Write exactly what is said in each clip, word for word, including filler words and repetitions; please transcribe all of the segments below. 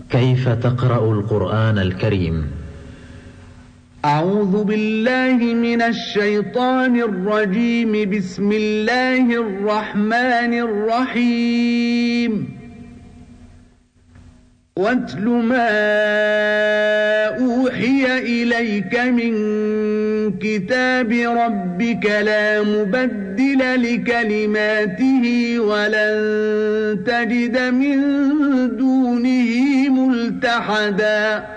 كيف تقرأ القرآن الكريم؟ أعوذ بالله من الشيطان الرجيم. بسم الله الرحمن الرحيم. واتل ما أوحي إليك من كتاب ربك لا مبدل لكلماته ولن تجد من دونه ملتحدا.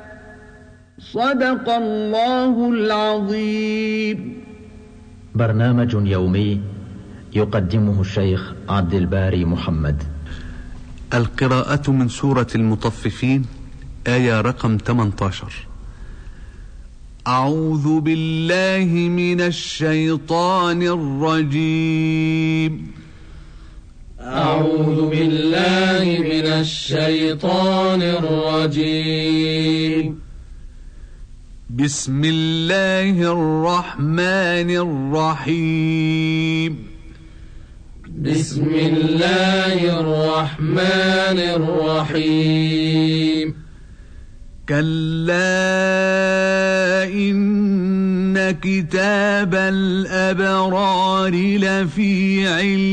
صدق الله العظيم. برنامج يومي يقدمه الشيخ عبد الباري محمد. القراءة من سورة المطففين، آية رقم ثمانية عشر. أعوذ بالله من الشيطان الرجيم. أعوذ بالله من الشيطان الرجيم. بسم الله الرحمن الرحيم. بسم الله الرحمن الرحيم. كلا إن كتاب الأبرار لفي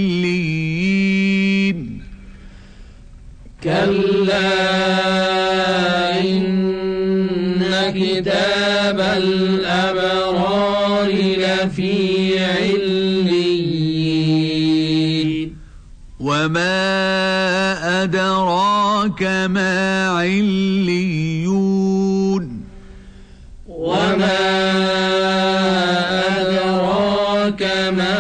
عليين. كلا إن كتاب الأبرار لفي عليين. وما أدراك ما عليون. وما أدراك ما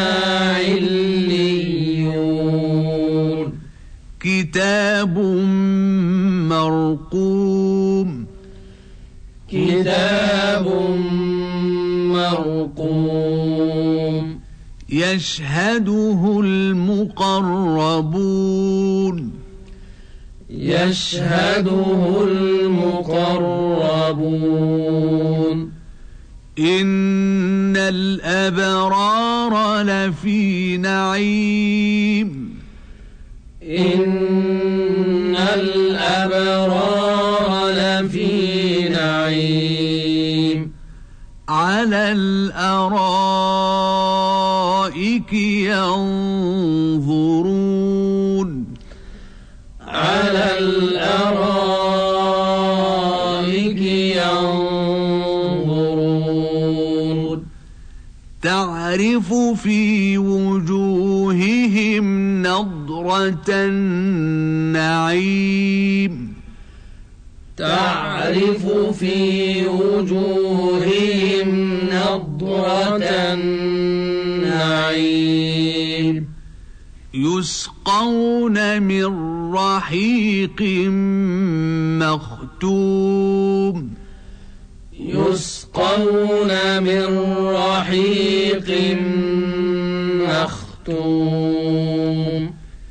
عليون. كتاب مرقوم. كتاب مرقوم. يشهده المقربون. يشهده المقربون. إن الأبرار لفي نعيم. إن الأبرار لفي نعيم. على الأرائك ينظرون. على الأرائك ينظرون. تعرف في وجوههم نضرة النعيم. تعرف في وجوههم نضرة النعيم. يسقون من رحيق مختوم. يسقون من رحيق مختوم.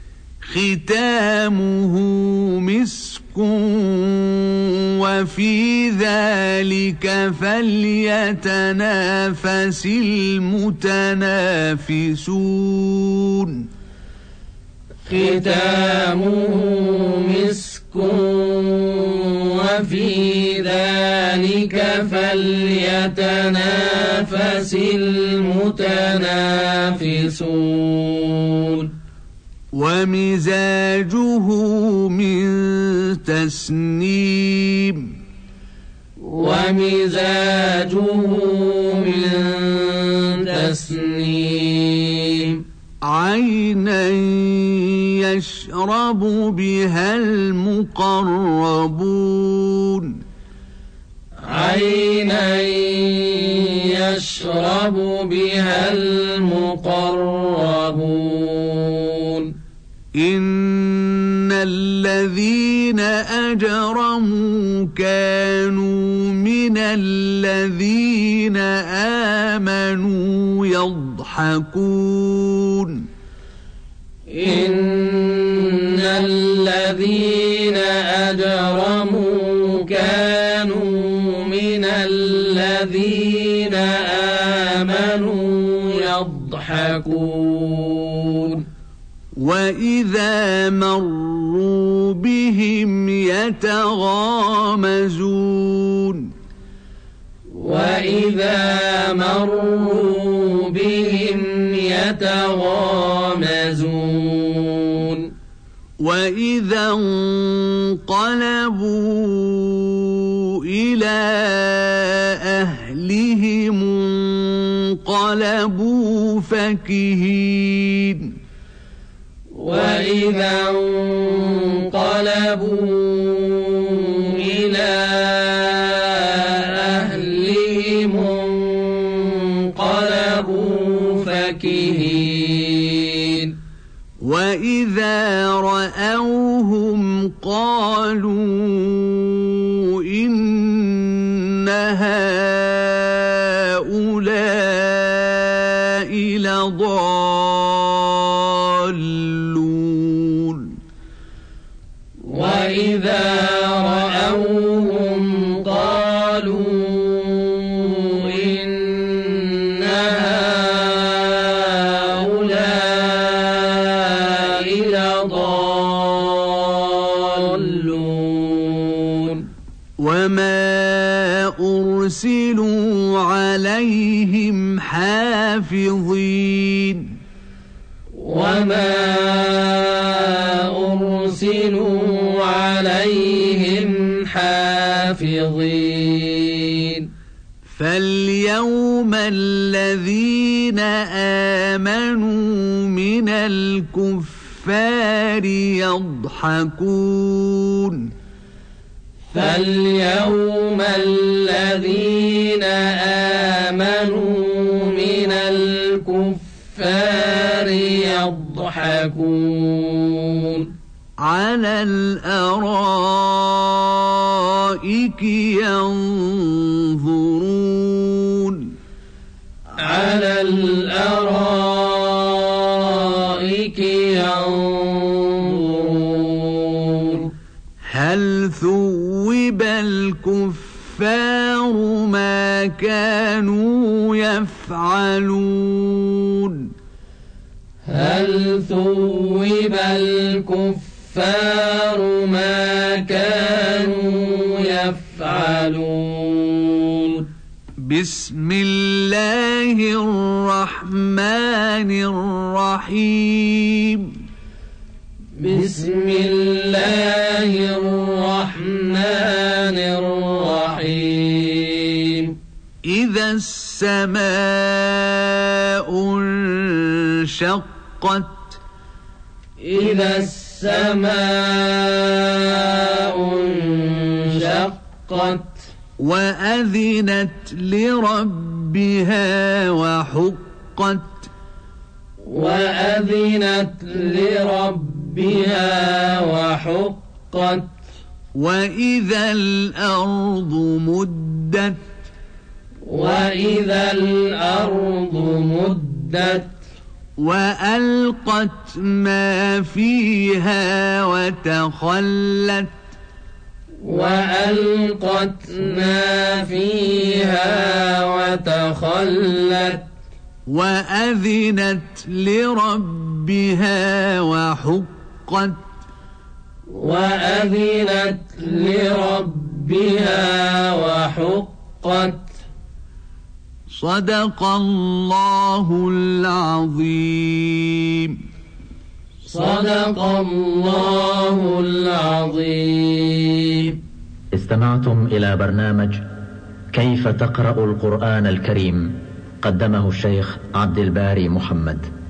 ختامه مسك وفي ذلك فليتنافس المتنافسون. ختامه مسك وفي ذلك فليتنافس المتنافسون. ومزاجه من تسنيم. ومزاجه من تسنيم. عينا يشرب بها المقربون. عينا يشرب بها المقربون. إن الذين أجرموا كانوا من الذين آمنوا يضحكون. إن الذين أجرموا كانوا من الذين آمنوا يضحكون. وإذا مروا بهم يتغامزون وإذا مروا بهم يتغامزون وإذا انقلبوا إلى أهلهم انقلبوا فكهين وإذا انقلبوا إلى أهلهم انقلبوا فكهين وإذا رأوهم قالوا إن هؤلاء لضالون وإذا رأوهم قالوا إن هؤلاء لضالون وما أرسلوا عليهم حافظين وما أرسلوا عليهم حافظين فاليوم الذين آمنوا من الكفار يضحكون فاليوم الذين آمنوا من الكفار يضحكون على الأرائك ينظرون على الأرائك ينظرون هل ثوب الكفار ما كانوا يفعلون هل ثوب الكفار ما كانوا يفعلون بسم الله الرحمن الرحيم بسم الله الرحمن الرحيم إذا السماء انشقت إذا السماء انشقت وأذنت لربها وحقت وأذنت لربها وحقت وإذا الأرض مدت وإذا الأرض مدت وألقت ما فيها وتخلت وألقت ما فيها وتخلت وأذنت لربها وحقت وأذنت لربها وحقت صدق الله العظيم صدق الله العظيم. استمعتم إلى برنامج كيف تقرأ القرآن الكريم، قدمه الشيخ عبد الباري محمد.